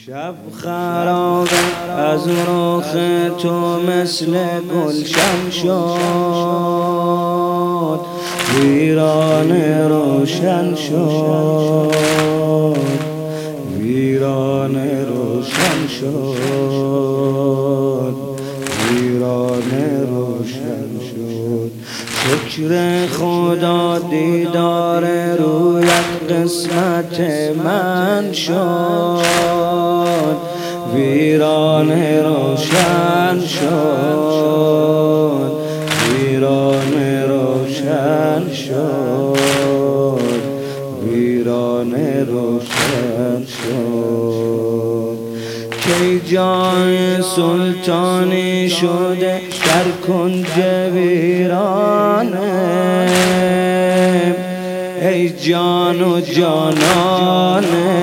شب خراب از رخ تو مثل گلشن شد، ویران روشن شد، ویران روشن شد، ویران روشن شد. شکر خدا دیدار رویت قسمت من شد، ویران روشن شد، ویران روشن شد، ویران روشن شد. کی جای سلطانی شده در کنج ویرانه، ای جان و جانانه.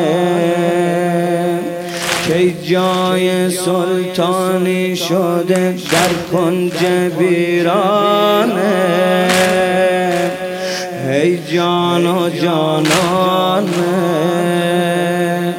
کی جای سلطانی شده در کنج ویرانه، ای جان و جانانه.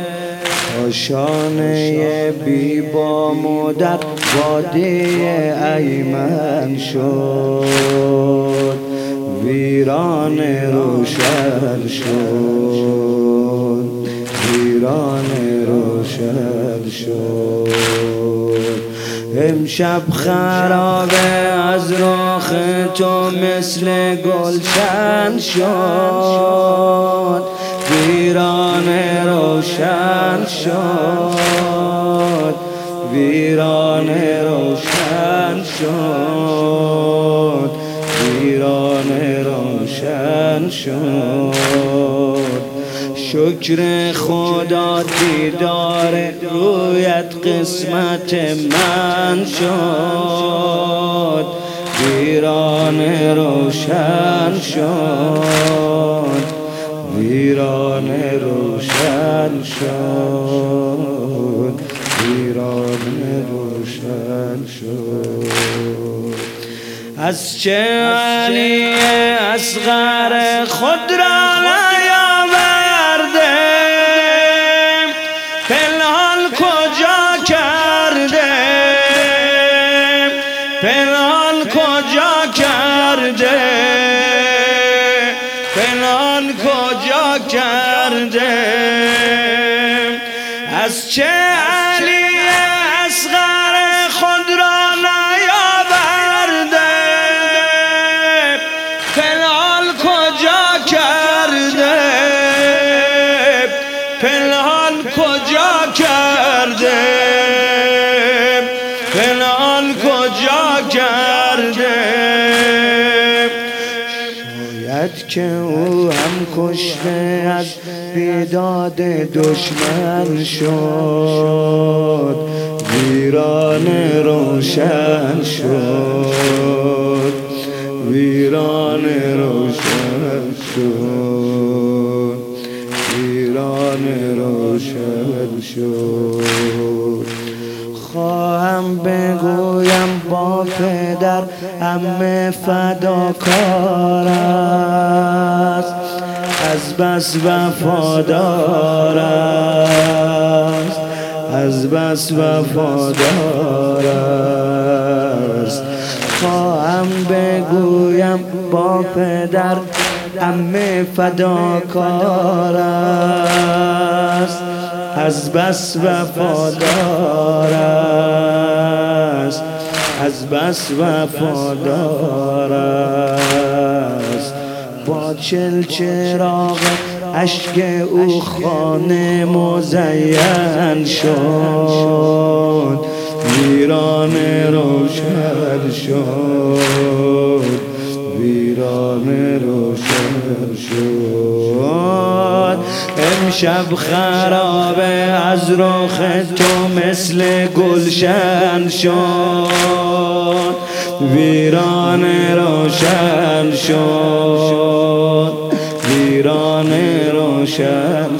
کاشانه بی بام و در وادی ایمن شد، ویران روشن شد، ویران روشن شد. امشب خرابه از رخ تو مثل گلشن شد، ویران روشن شد، ویران روشن شد، ویران روشن شد. شکر خدا دیدار رویت قسمت من شد، ویران روشن شد، ویران روشن شد، ویران روشن شد. از چه علی اصغر خود را نیاورده، پنهان کجا کرده، پنهان کجا کرده، پنهان کجا کرده. از چه علی اصغر خود را نیاورده، پنهان کجا کرده، پنهان کجا کرده، پنهان کجا کرده. شاید که او هم کشته از بیداد دشمن شد، ویران روشن شد، ویران روشن شد، ویران روشن شد. خواهم بگویم با پدر عمه فداکار است، از بس وفادار است، از بس وفادار است. خواهم بگویم با پدر عمه فداکار است، از بس وفادار است، از بس وفادار است. با چراغ اشک او خانه مزین شد، ویران روشن شد، ویران روشن شد. امشب خرابه از رخ تو مثل گلشن شد، ویران روشن شد، ویران روشن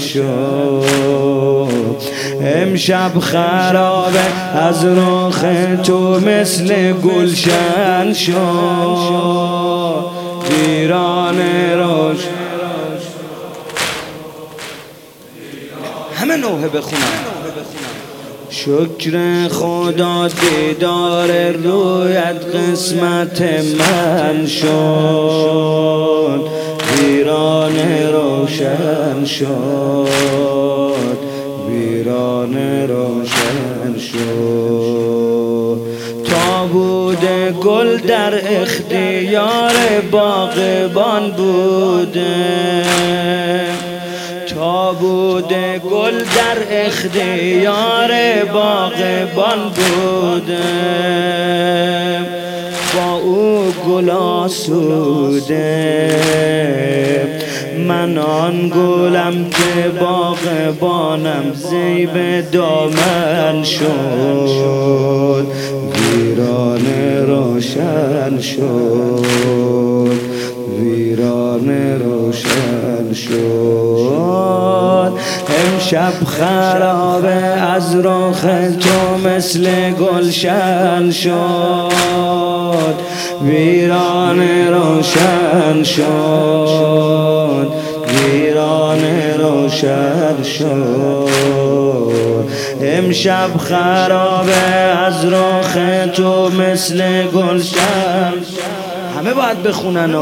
شد. امشب خرابه از رخ تو مثل گلشن شد، ویران روشن. همه همه نوحه بخونن. شکر خدا دیدار رویت قسمت من شد، ویران روشن شد، ویران روشن شد. تابوت گل در اختیار باغبان بوده، تابوت گل در اختیار باغبان بوده، با او گل آسوده. من آن گلم که باغبانم زیب دامن شد، ویران روشن شد، ویران روشن شد. امشب خرابه از رخ تو مثل گلشن شد، ویران روشن شد، ویران روشن شد. امشب خرابه از رخ تو مثل گلشن. همه باید بخونن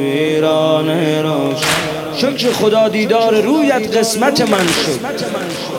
ویران روشن. شکر خدا دیدار رویت قسمت من شد.